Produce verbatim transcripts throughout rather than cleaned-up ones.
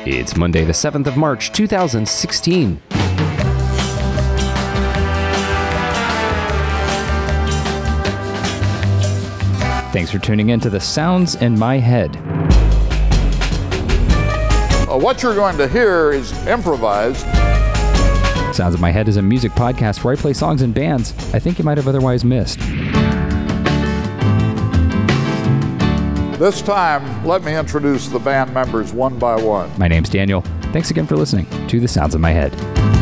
It's Monday, the seventh of March, two thousand sixteen. Thanks for tuning in to The Sounds in My Head. Uh, what you're going to hear is improvised. Sounds in My Head is a music podcast where I play songs and bands I think you might have otherwise missed. This time, let me introduce the band members one by one. My name's Daniel. Thanks again for listening to The Sounds in My Head.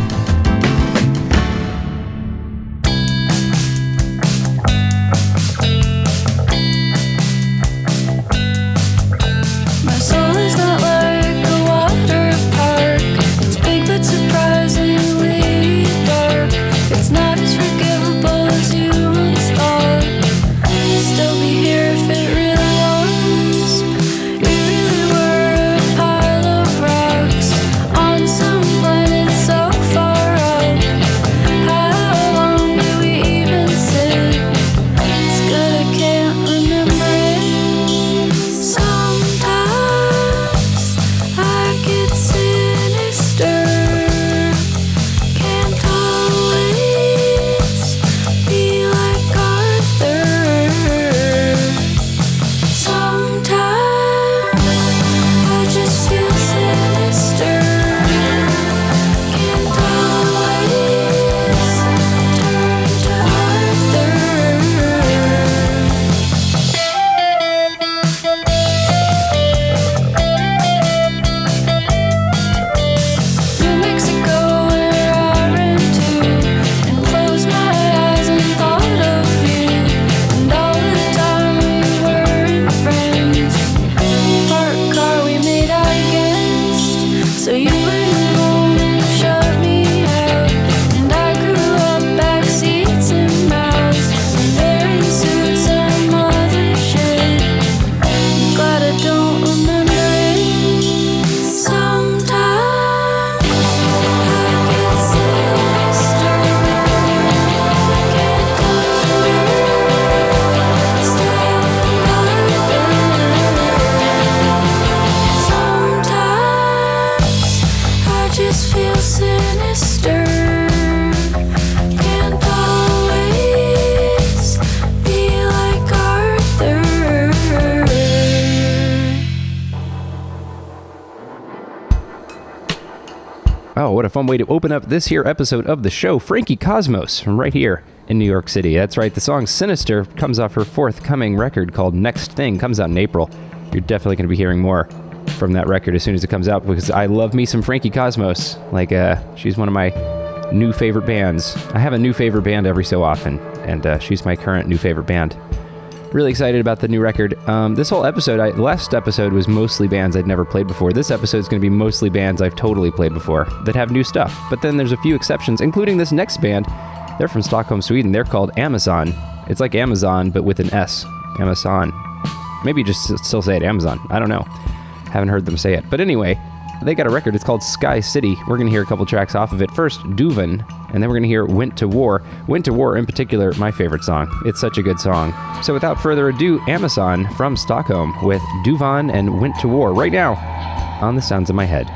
Oh, what a fun way to open up this here episode of the show. Frankie Cosmos from right here in New York City. That's right, the song Sinister comes off her forthcoming record called Next Thing. Comes out in April. You're definitely going to be hearing more from that record as soon as it comes out because I love me some Frankie Cosmos. Like, uh, she's one of my new favorite bands. I have a new favorite band every so often, and uh, she's my current new favorite band. Really excited about the new record. Um, this whole episode, I, last episode was mostly bands I'd never played before. This episode is going to be mostly bands I've totally played before that have new stuff. But then there's a few exceptions, including this next band. They're from Stockholm, Sweden. They're called Amazon. It's like Amazon, but with an S. Amazon. Maybe just still say it Amazon. I don't know. Haven't heard them say it. But anyway, they got a record. It's called Sky City. We're going to hear a couple tracks off of it. First, Duvan, and then we're going to hear Went to War. Went to War, in particular, my favorite song. It's such a good song. So without further ado, Amazon from Stockholm with Duvan and Went to War right now on The Sounds in My Head.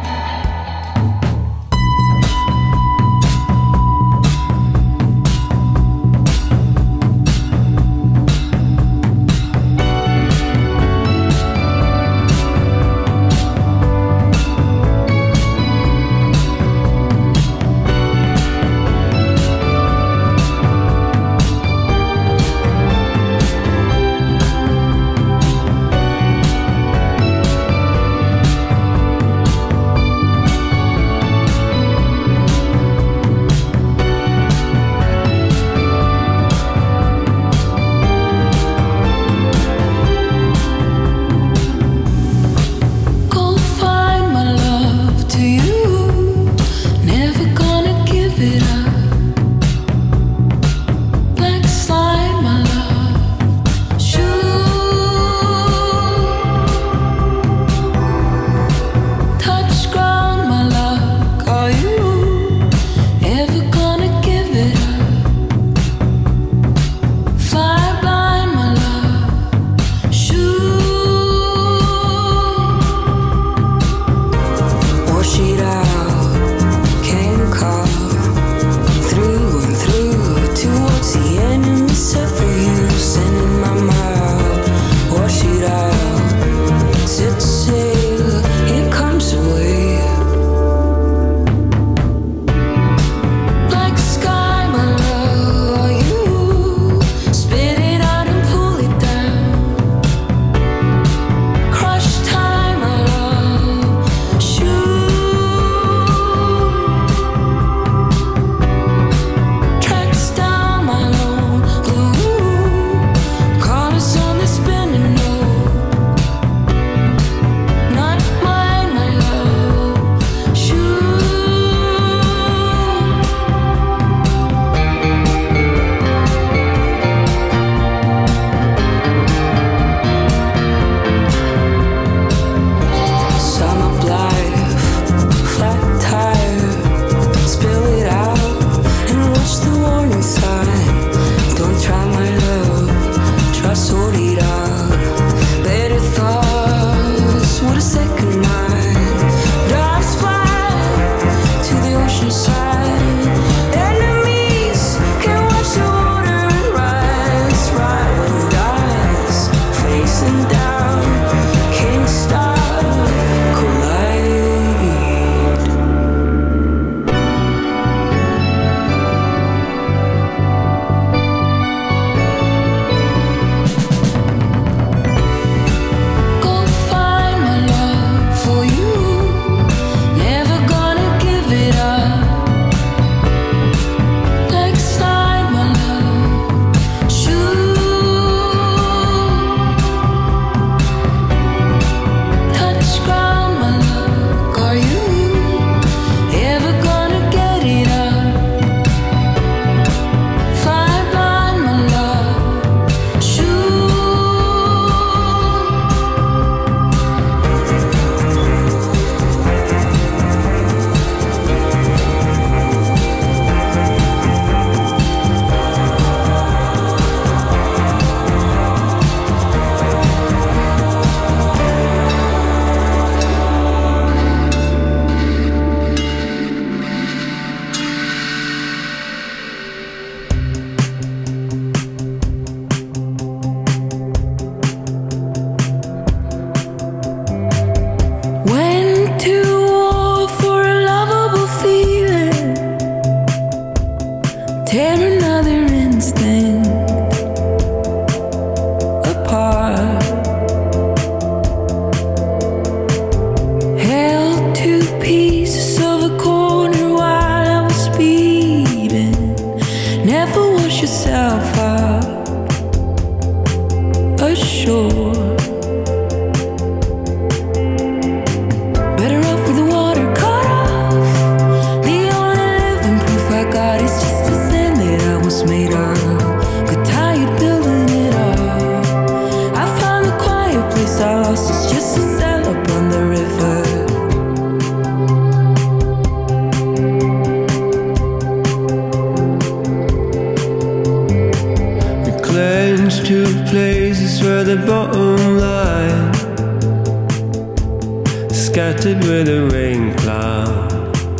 scattered with a rain cloud,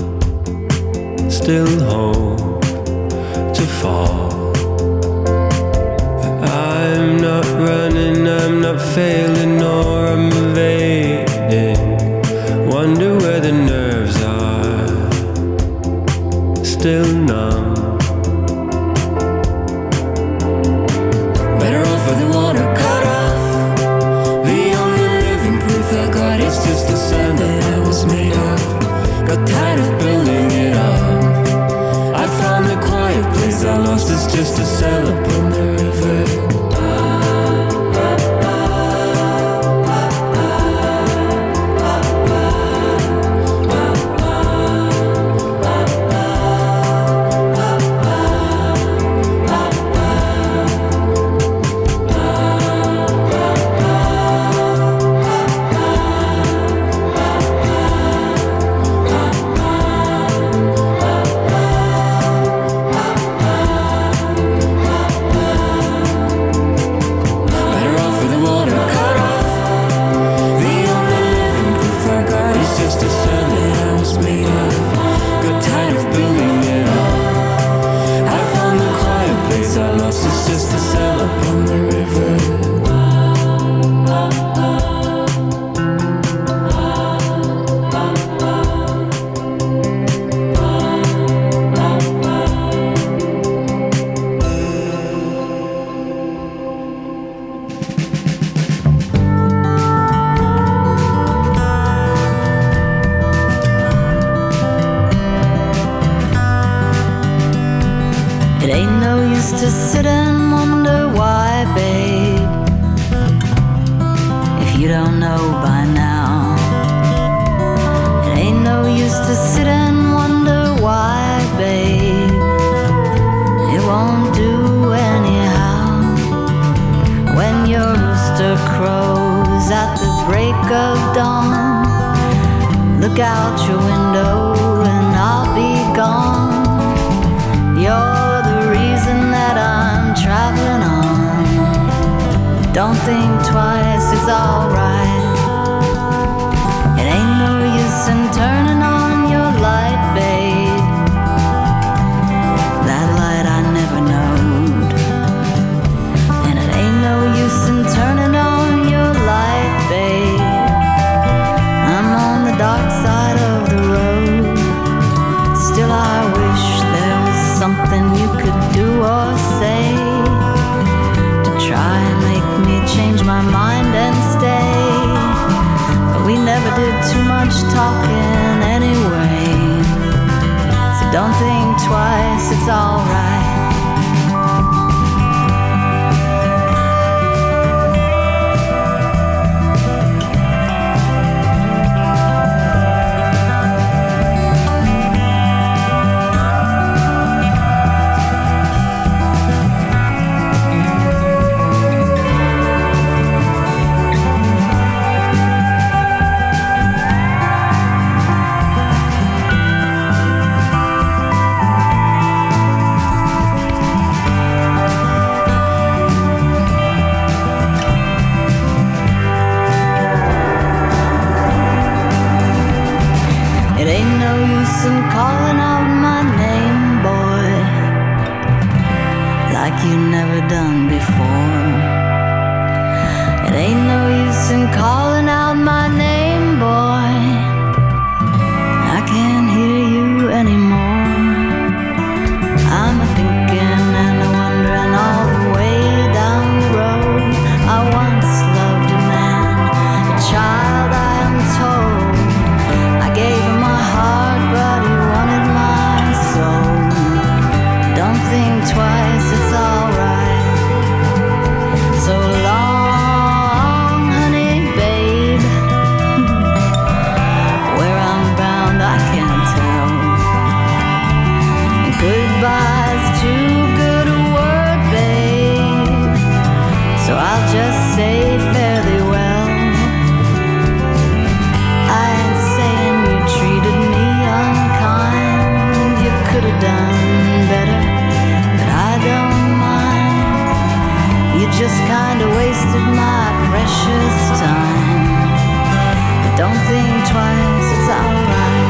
still home to fall. I'm not running, I'm not failing, nor I'm evading. Wonder where the nerves are, still numb. Better off with the water cut off. The only living proof I got is just the sand that I was made of. Got tired of building it up. I found the quiet place I lost, it's just a sail upon the river. To sit and wonder why, babe, if you don't know by now. It ain't no use to sit and wonder why, babe, it won't do anyhow. When your rooster crows at the break of dawn, look out your window and I'll be gone. You're I'm traveling on. Don't think twice, it's alright. It ain't no use in turning on your light, babe. That light I never knowed. And it ain't no use in turning on your light, babe. I'm on the dark side of the road. Still I wish there was something you could do or say to try and make me change my mind and stay. twice is alright.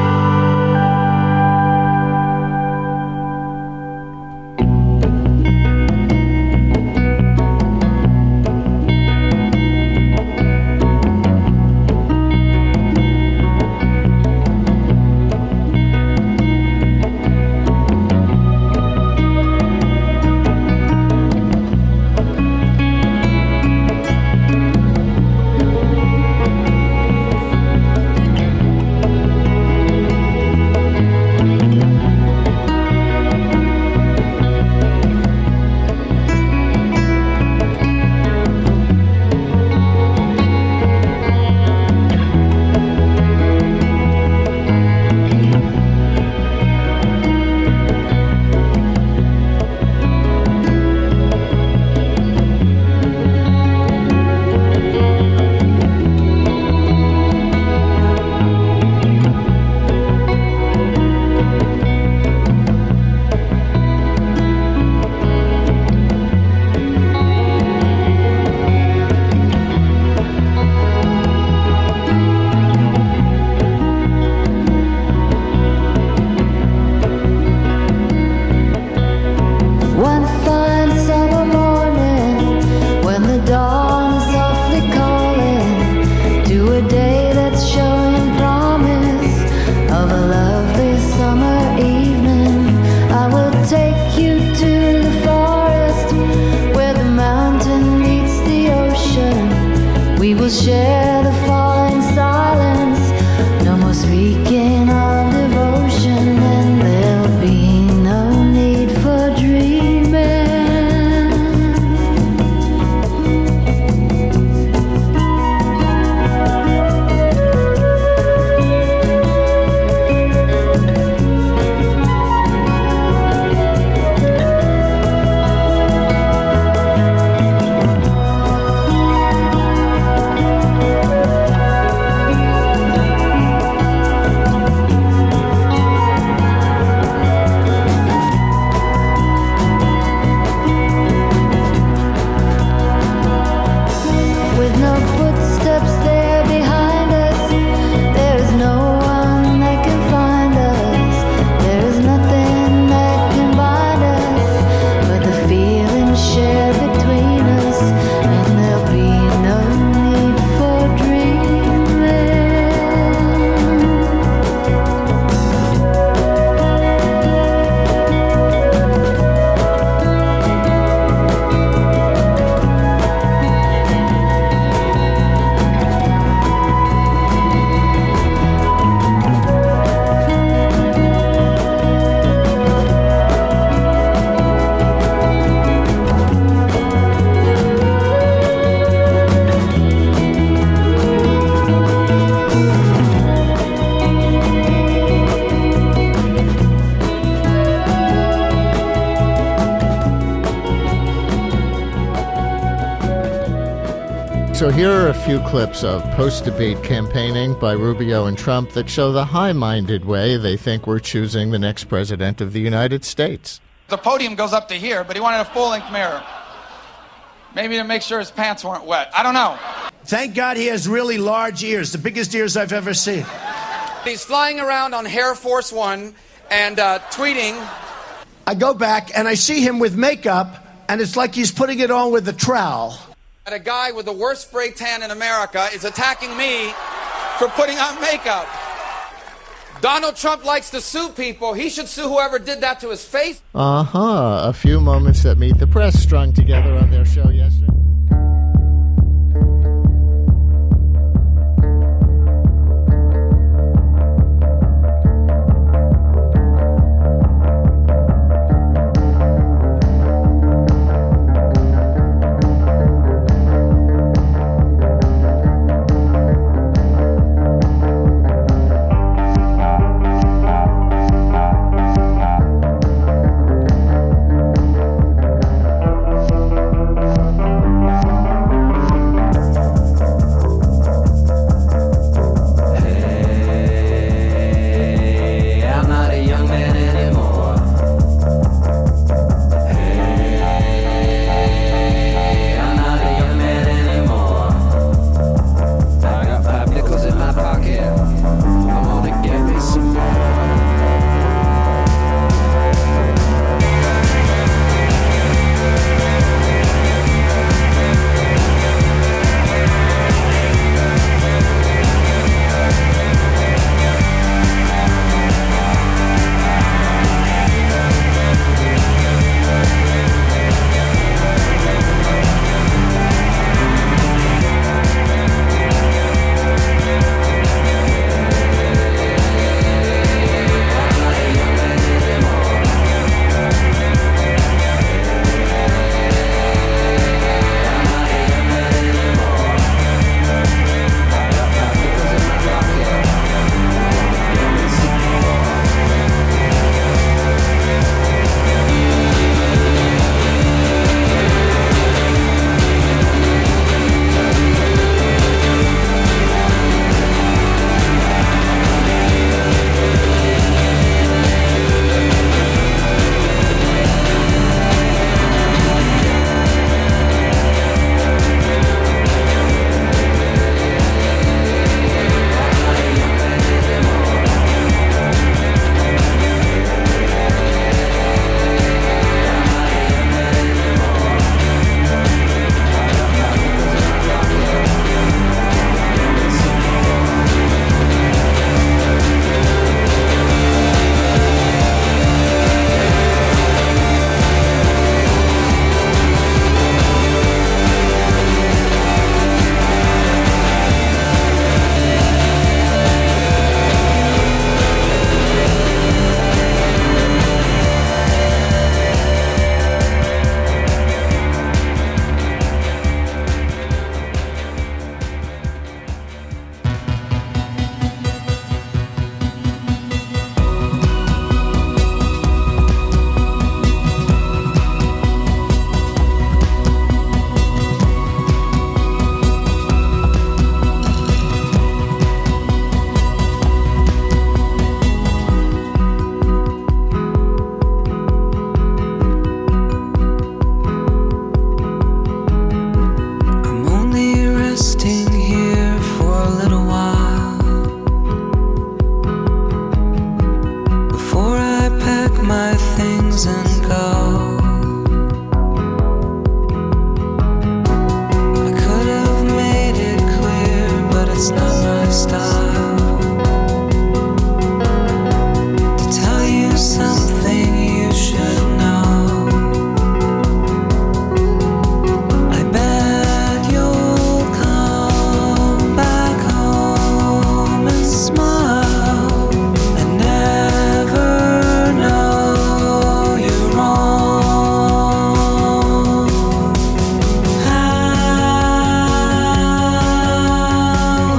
Share the falling silence. No more speaking of devotion, and there'll be no need for dreaming. So here are a few clips of post-debate campaigning by Rubio and Trump that show the high-minded way they think we're choosing the next president of the United States. The podium goes up to here, but he wanted a full-length mirror. Maybe to make sure his pants weren't wet. I don't know. Thank God he has really large ears, the biggest ears I've ever seen. He's flying around on Air Force One and uh, tweeting. I go back and I see him with makeup, and it's like he's putting it on with a trowel. A guy with the worst spray tan in America is attacking me for putting on makeup. Donald Trump likes to sue people. He should sue whoever did that to his face. Uh-huh. A few moments that Meet the Press strung together on their show yesterday. it's not my style to tell you something you should know. I bet you'll come back home and smile and never know you're wrong. How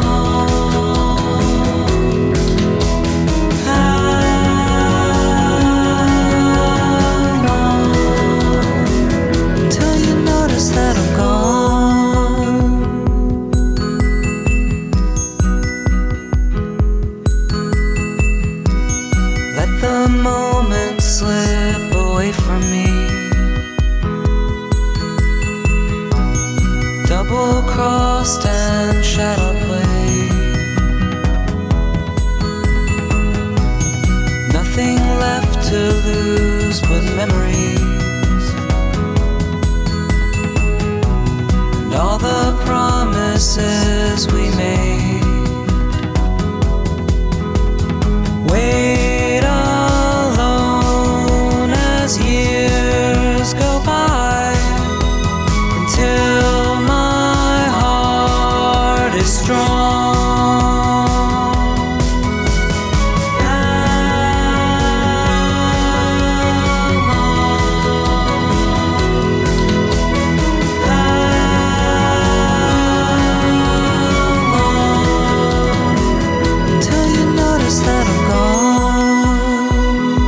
double-crossed and shadow played. Nothing left to lose but memories, and all the promises we made. Wait alone as years go by until my heart is strong. Until you notice that I'm gone.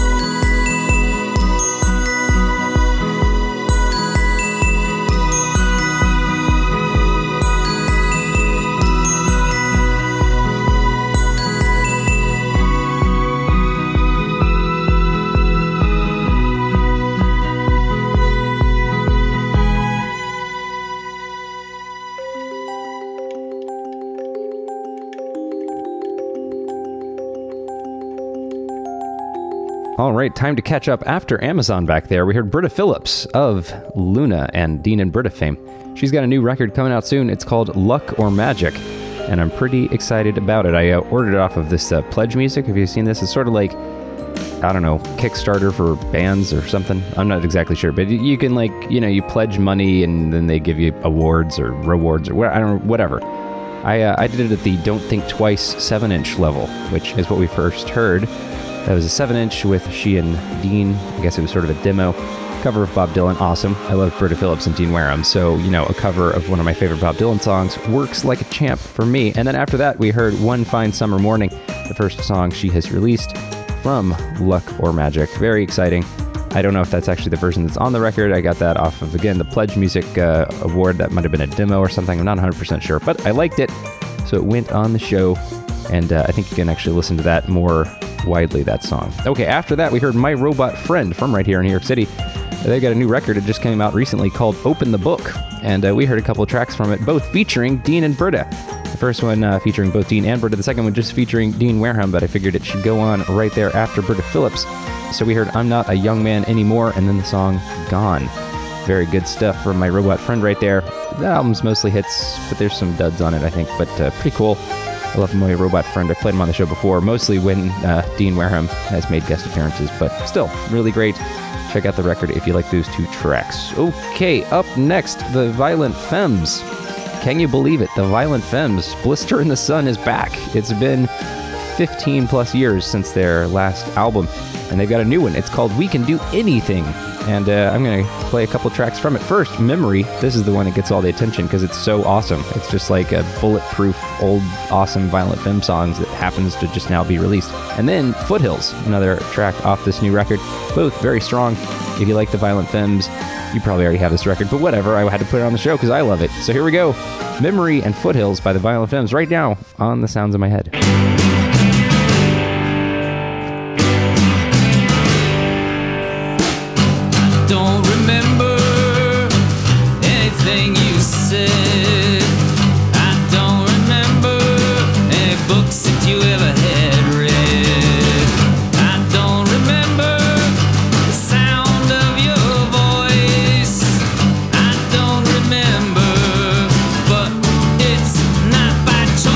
All right, time to catch up after Amazon back there. We heard Britta Phillips of Luna and Dean and Britta fame. She's got a new record coming out soon. It's called Luck or Magic, and I'm pretty excited about it. I uh, ordered it off of this uh, Pledge Music. Have you seen this? It's sort of like, I don't know, Kickstarter for bands or something. I'm not exactly sure, but you can, like, you know, you pledge money and then they give you awards or rewards or what, I don't know, whatever. I uh, I did it at the Don't Think Twice seven inch level, which is what we first heard. That was a seven inch with she and Dean. I guess it was sort of a demo. Cover of Bob Dylan, awesome. I love Britta Phillips and Dean Wareham, so, you know, a cover of one of my favorite Bob Dylan songs works like a champ for me. And then after that, we heard One Fine Summer Morning, the first song she has released from Luck or Magic. Very exciting. I don't know if that's actually the version that's on the record. I got that off of, again, the Pledge Music uh, Award. That might have been a demo or something. I'm not one hundred percent sure, but I liked it, so it went on the show, and uh, I think you can actually listen to that more widely, that song. Okay, after that, we heard My Robot Friend from right here in New York City. They got a new record. It just came out recently called Open the Book, and uh, we heard a couple of tracks from it, both featuring Dean and Britta. The first one uh, featuring both Dean and Britta. The second one just featuring Dean Wareham, but I figured it should go on right there after Britta Phillips. So we heard I'm Not a Young Man Anymore, and then the song Gone. Very good stuff from My Robot Friend right there. The album's mostly hits, but there's some duds on it, I think, but uh, pretty cool. I love My Robot Friend. I've played him on the show before, mostly when uh, Dean Wareham has made guest appearances, but still, really great. Check out the record if you like those two tracks. Okay, up next, the Violent Femmes. Can you believe it? The Violent Femmes. Blister in the Sun is back. It's been fifteen plus years since their last album, and they've got a new one. It's called We Can Do Anything, and uh, I'm going to play a couple tracks from it. First, Memory. This is the one that gets all the attention because it's so awesome. It's just like a bulletproof, old, awesome Violent Femmes songs that happens to just now be released. And then Foothills, another track off this new record. Both very strong. If you like the Violent Femmes, you probably already have this record, but whatever. I had to put it on the show because I love it. So here we go. Memory and Foothills by the Violent Femmes right now on The Sounds of My Head. Don't remember anything you said. I don't remember any books that you ever had read. I don't remember the sound of your voice. I don't remember, but it's not by choice.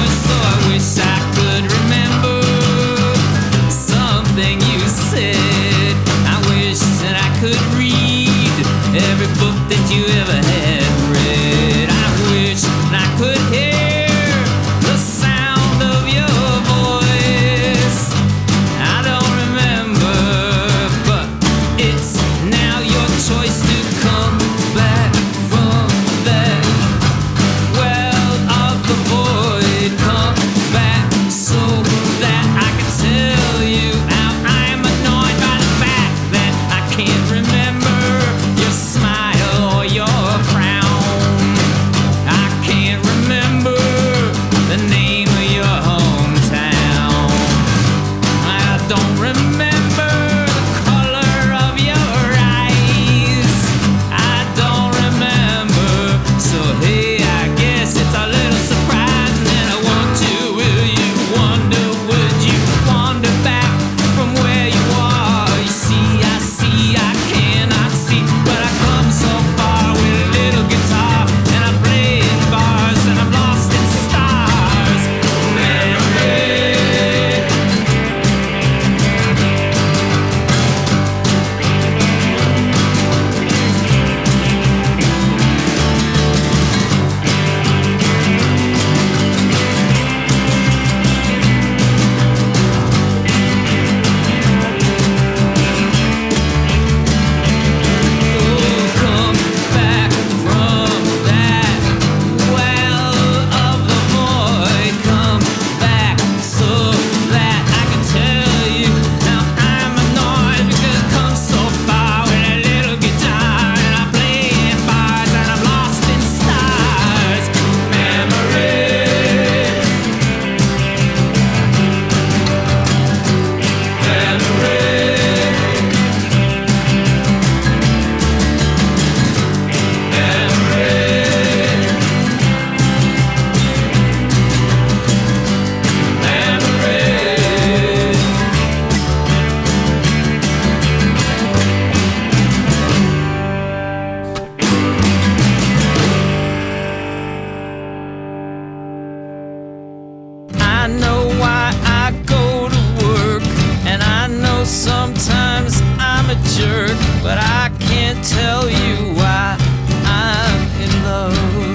I know why I go to work, and I know sometimes I'm a jerk, but I can't tell you why I'm in love.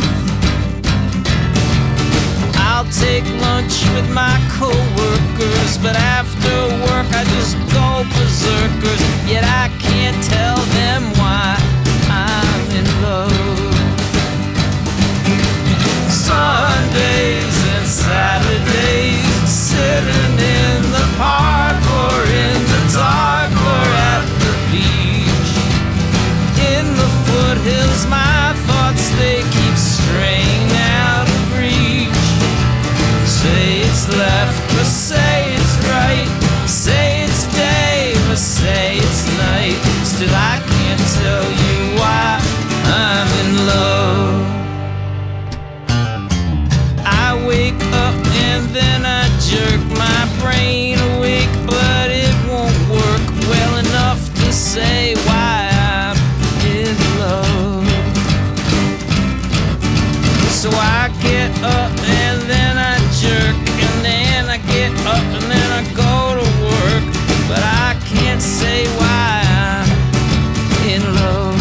I'll take lunch with my coworkers, but after work I just go berserkers, yet I can't tell them why I'm in love. Sundays and Saturdays, sitting in the park or in the dark or at the beach. In the foothills my thoughts, they keep straying out of reach. Say it's left, or say it's right, say it's day, or say it's night. Still I can't tell you why I'm in love. I wake up and then I jerk my brain awake, but it won't work well enough to say why I'm in love. So I get up and then I jerk, and then I get up and then I go to work, but I can't say why I'm in love.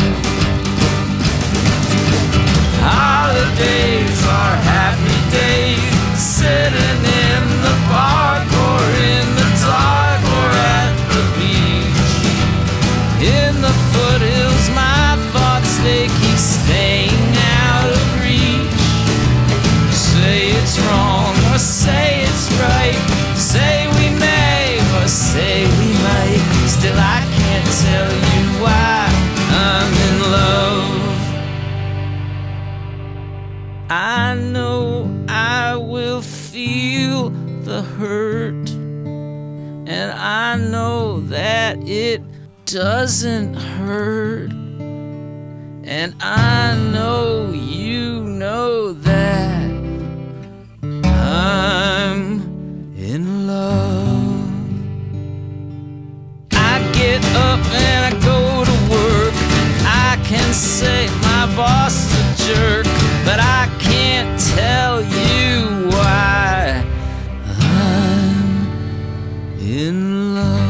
Holidays are happy days, sitting in the park or in the dark or at the beach. In the foothills my thoughts, they keep staying out of reach. Say it's wrong or say it's right, say we may or say we might. Still I can't tell you why I'm in love. I know I will feel the hurt, and I know that it doesn't hurt, and I know you know that I'm in love. I get up and I go to work, I can say my boss is a jerk, but I can't tell you why I'm in love.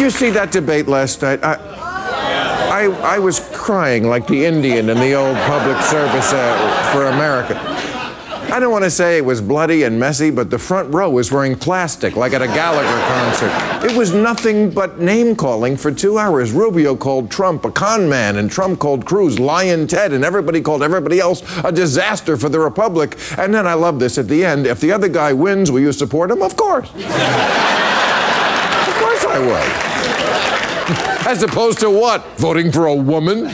you see that debate last night? I, I, I was crying like the Indian in the old public service uh, for America. I don't want to say it was bloody and messy, but the front row was wearing plastic, like at a Gallagher concert. It was nothing but name-calling for two hours. Rubio called Trump a con man, and Trump called Cruz Lion Ted, and everybody called everybody else a disaster for the Republic. And then I love this at the end. If the other guy wins, will you support him? Of course. Of course I would. As opposed to what? Voting for a woman?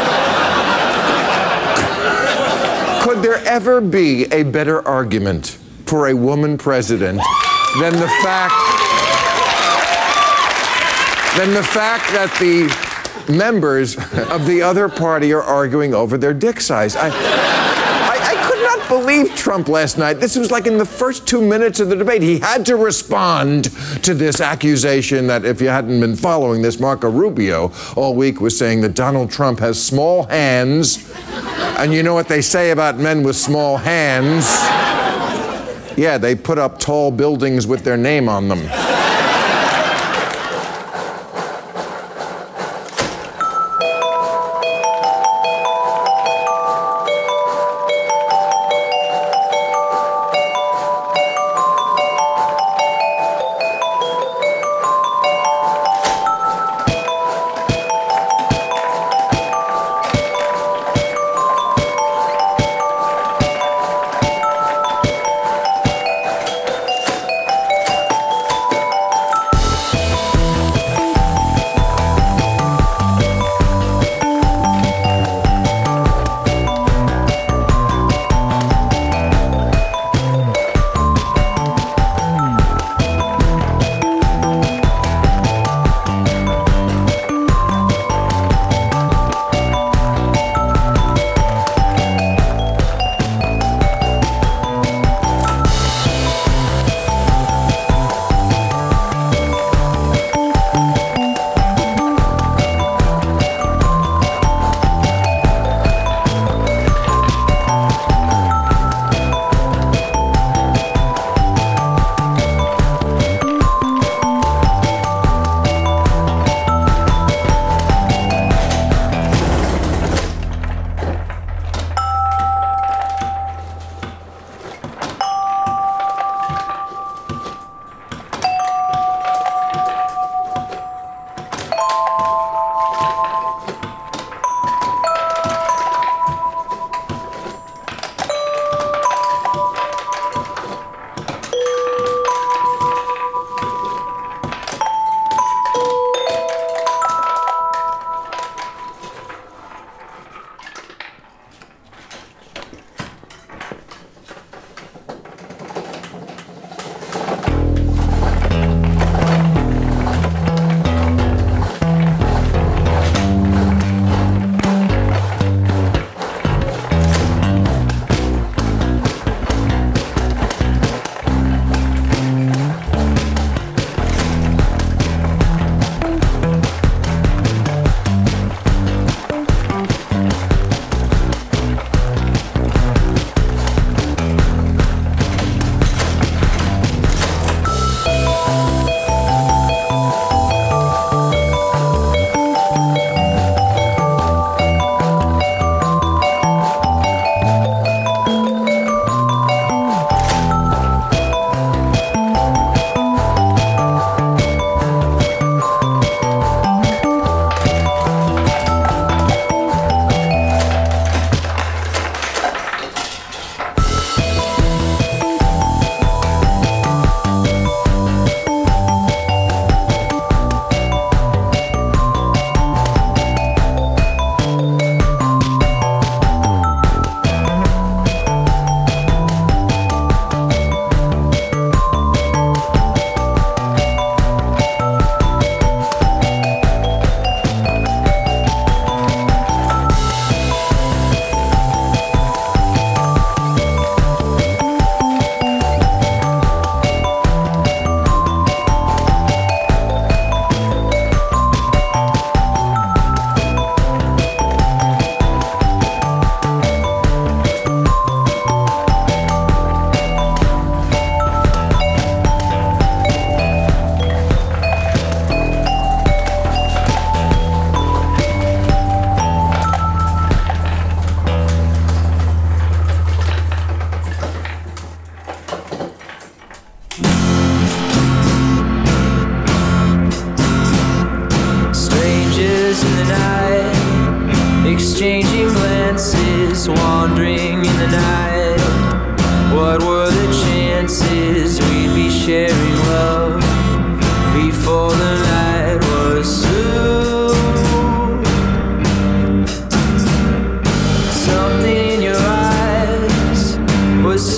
Could there ever be a better argument for a woman president than the fact than the fact that the members of the other party are arguing over their dick size? I, I, I could not believe Trump last night. This was like in the first two minutes of the debate. He had to respond to this accusation that, if you hadn't been following this, Marco Rubio all week was saying that Donald Trump has small hands. And you know what they say about men with small hands? Yeah, they put up tall buildings with their name on them.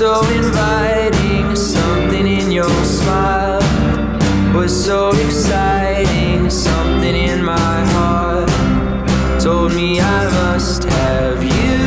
so inviting. Something in your smile was so exciting. Something in my heart told me I must have you.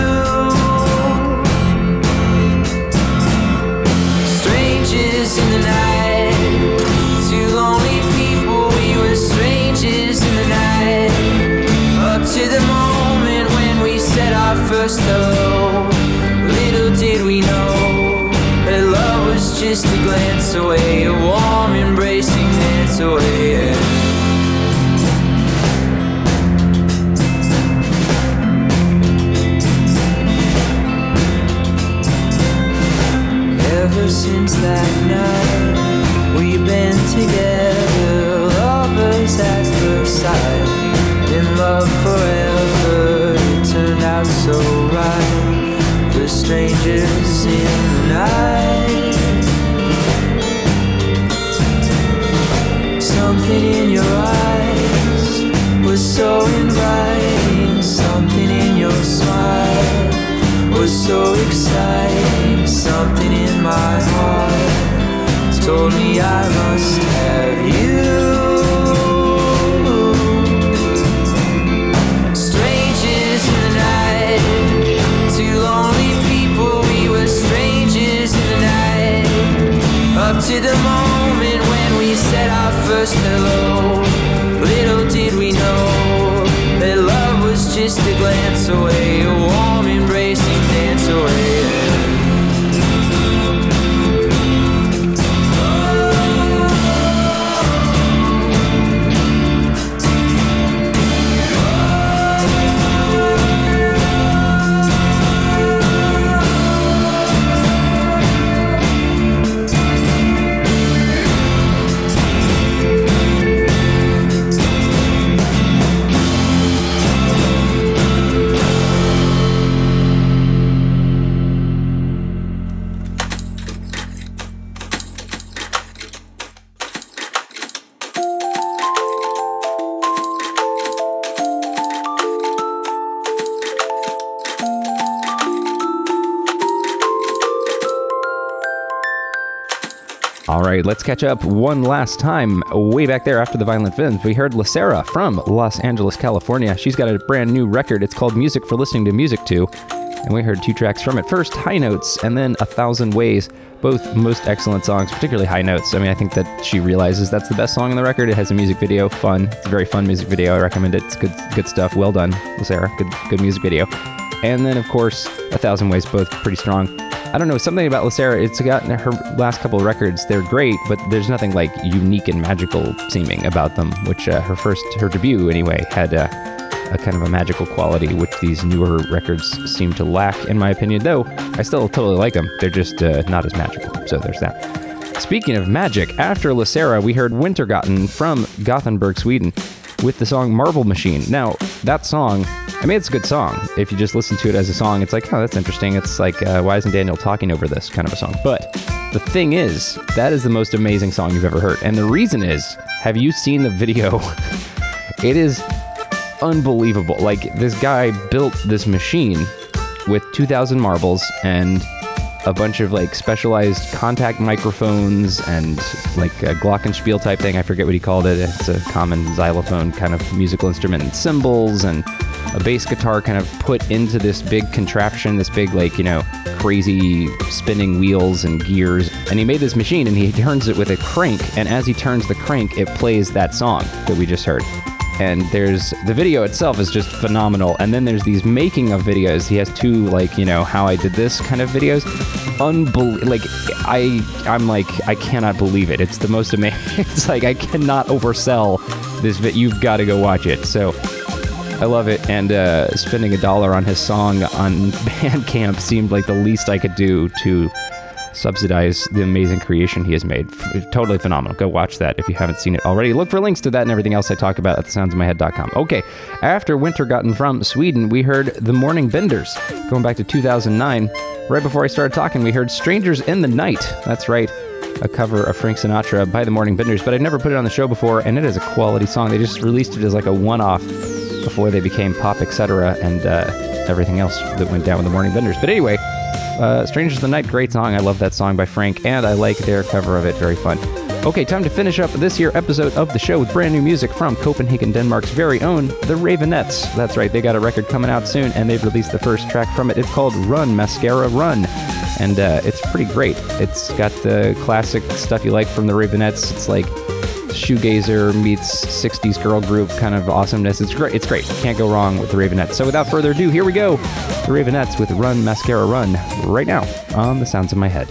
Strangers in the night, two lonely people, we were strangers in the night. Up to the moment when we said our first hello. Little did we know that love was just a glance away, a warm embracing dance away, yeah. Ever since that night, we've been together, lovers at first sight, in love forever. It turned out so right, for strangers in the night. Something in your eyes was so inviting. Something in your smile was so exciting. Something in my heart told me I must have you. Strangers in the night, two lonely people, we were strangers in the night. Up to the moment when we said our first hello. Little did we know that love was just a glance away, a warm embracing dance away. All right, let's catch up one last time. Way back there after the Violent Femmes, we heard LaSara from Los Angeles, California. She's got a brand new record. It's called Music for Listening to Music To, and we heard two tracks from it. First, High Notes, and then A Thousand Ways. Both most excellent songs, particularly High Notes. I mean, I think that she realizes that's the best song on the record. It has a music video, fun. It's a very fun music video. I recommend it. It's good, good stuff. Well done, LaSara. Good, good music video. And then, of course, A Thousand Ways, both pretty strong. I don't know, something about LaSara, it's got her last couple of records, they're great, but there's nothing like unique and magical seeming about them, which uh, her first, her debut anyway, had uh, a kind of a magical quality, which these newer records seem to lack, in my opinion, though I still totally like them. They're just uh, not as magical, so there's that. Speaking of magic, after LaSara, we heard Wintergatan from Gothenburg, Sweden, with the song Marble Machine. Now, that song, I mean, it's a good song. If you just listen to it as a song, it's like, oh, that's interesting. It's like, uh, why isn't Daniel talking over this kind of a song? But the thing is, that is the most amazing song you've ever heard. And the reason is, have you seen the video? It is unbelievable. Like, this guy built this machine with two thousand marbles and a bunch of like specialized contact microphones and like a glockenspiel type thing. I forget what he called it. It's a common xylophone kind of musical instrument, and cymbals and a bass guitar kind of put into this big contraption, this big like, you know, crazy spinning wheels and gears. And he made this machine and he turns it with a crank. And as he turns the crank, it plays that song that we just heard. And there's the video itself is just phenomenal. And then there's these making of videos. He has two like, you know, how I did this kind of videos. Unbel- like I, I'm like, I cannot believe it. It's the most amazing. It's like, I cannot oversell this video. You've got to go watch it. So I love it. And uh, spending a dollar on his song on Bandcamp seemed like the least I could do to subsidize the amazing creation he has made. F- totally phenomenal. Go watch that if you haven't seen it already. Look for links to that and everything else I talk about at the sounds of my head dot com. Okay, after Wintergatan from Sweden, we heard The Morning Benders, going back to two thousand nine. Right before I started talking, we heard Strangers in the Night. That's right, a cover of Frank Sinatra by The Morning Benders, but I'd never put it on the show before, and it is a quality song. They just released it as like a one-off before they became Pop, et cetera, and uh, everything else that went down with The Morning Benders. But anyway, Uh, Strangers of the Night, great song. I love that song by Frank, and I like their cover of it. Very fun. Okay, time to finish up this here episode of the show with brand new music from Copenhagen, Denmark's very own, The Ravenettes. That's right, they got a record coming out soon, and they've released the first track from it. It's called Run, Mascara Run, and uh, it's pretty great. It's got the classic stuff you like from The Ravenettes. It's like shoegazer meets sixties girl group kind of awesomeness. It's great. It's great. Can't go wrong with The Ravenettes. So without further ado, here we go. The Ravenettes with Run, Mascara Run, right now on The Sounds in My Head.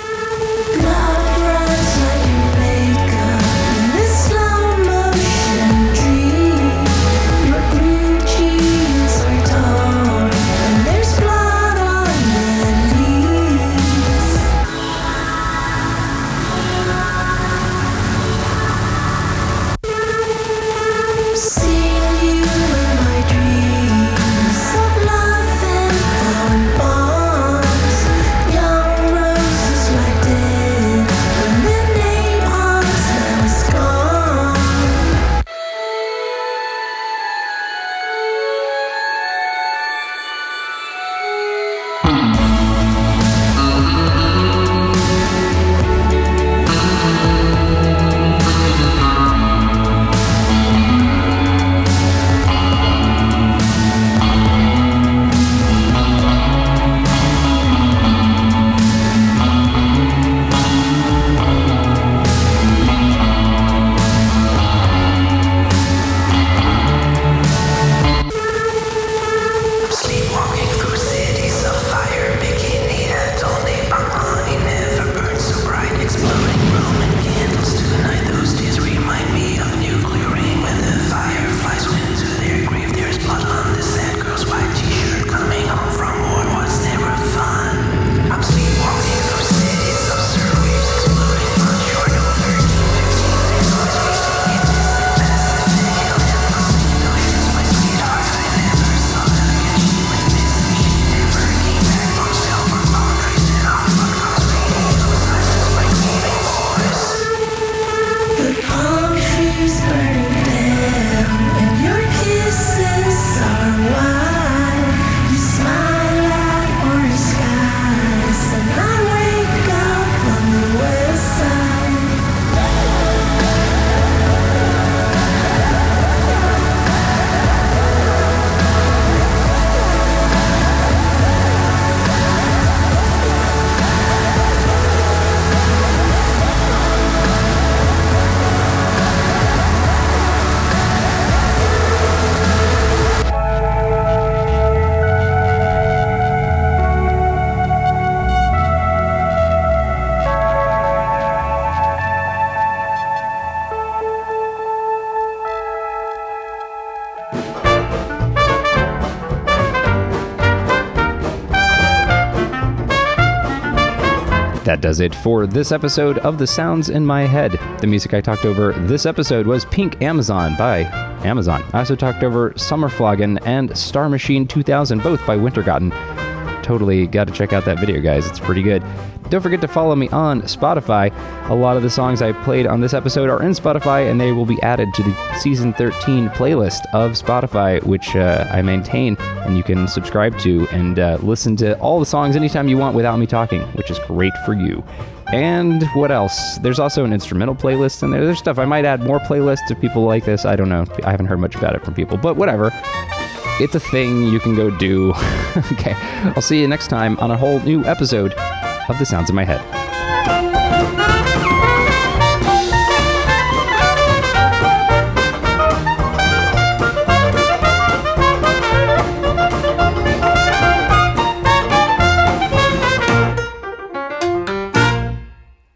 That does it for this episode of The Sounds in My Head. The music I talked over this episode was Pink Amazon by Amazon. I also talked over Sommerflogen and Star Machine two thousand, both by Wintergotten. Totally got to check out that video, guys. It's pretty good. Don't forget to follow me on Spotify. A lot of the songs I played on this episode are in Spotify, and they will be added to the Season thirteen playlist of Spotify, which uh, I maintain, and you can subscribe to and uh, listen to all the songs anytime you want without me talking, which is great for you. And what else? There's also an instrumental playlist in there. There's stuff. I might add more playlists if people like this. I don't know. I haven't heard much about it from people, but whatever. It's a thing you can go do. Okay, I'll see you next time on a whole new episode of The Sounds in My Head.